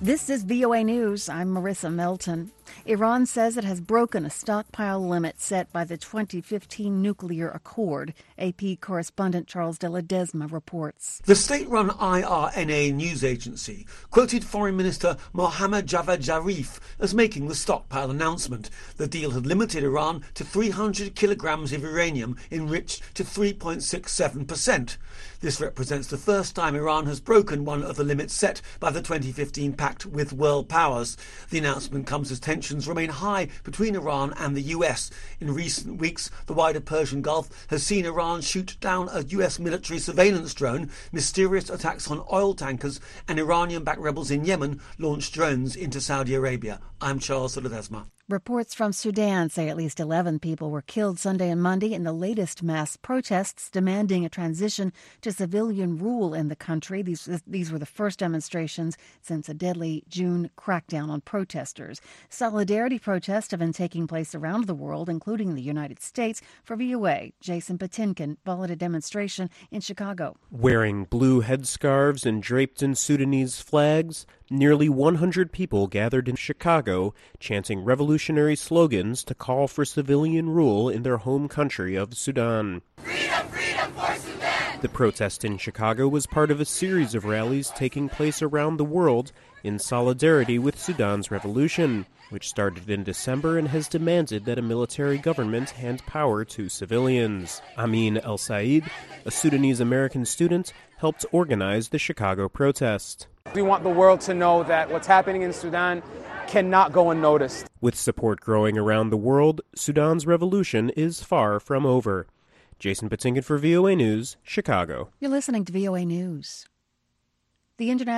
This is VOA News. I'm Marissa Melton. Iran says it has broken a stockpile limit set by the 2015 nuclear accord. AP correspondent Charles de Ledesma reports. The state-run IRNA news agency quoted Foreign Minister Mohammad Javad Zarif as making the stockpile announcement. The deal had limited Iran to 300 kilograms of uranium enriched to 3.67%. This represents the first time Iran has broken one of the limits set by the 2015 pact with world powers. The announcement comes as tensions remain high between Iran and the US. In recent weeks, the wider Persian Gulf has seen Iran shoot down a US military surveillance drone, mysterious attacks on oil tankers, and Iranian-backed rebels in Yemen launched drones into Saudi Arabia. I'm Charles de Ledesma. Reports from Sudan say at least 11 people were killed Sunday and Monday in the latest mass protests demanding a transition to civilian rule in the country. These were the first demonstrations since a deadly June crackdown on protesters. Solidarity protests have been taking place around the world, including the United States. For VOA, Jason Patinkin followed a demonstration in Chicago. Wearing blue headscarves and draped in Sudanese flags, nearly 100 people gathered in Chicago, chanting revolutionary slogans to call for civilian rule in their home country of Sudan. Freedom, freedom for Sudan! The protest in Chicago was part of a series of rallies taking place around the world in solidarity with Sudan's revolution, which started in December and has demanded that a military government hand power to civilians. Amin El-Said, a Sudanese-American student, helped organize the Chicago protest. We want the world to know that what's happening in Sudan cannot go unnoticed. With support growing around the world, Sudan's revolution is far from over. Jason Patinkin for VOA News, Chicago. You're listening to VOA News. The International